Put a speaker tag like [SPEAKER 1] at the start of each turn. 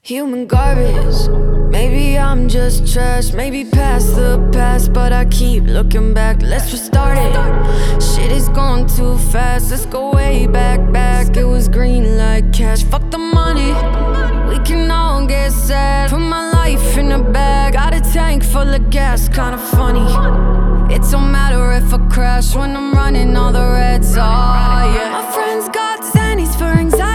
[SPEAKER 1] Human garbage. Maybe I'm just trash, maybe past the past, but I keep looking back. Let's restart it. Shit is going too fast. Let's go way back. It was green like cash. Fuck the money. We can all get sad. Put my life in a bag. Got a tank full of gas. Kinda funny. It don't matter if I crash when I'm running all the red. Oh yeah. My friends got Xannies for anxiety.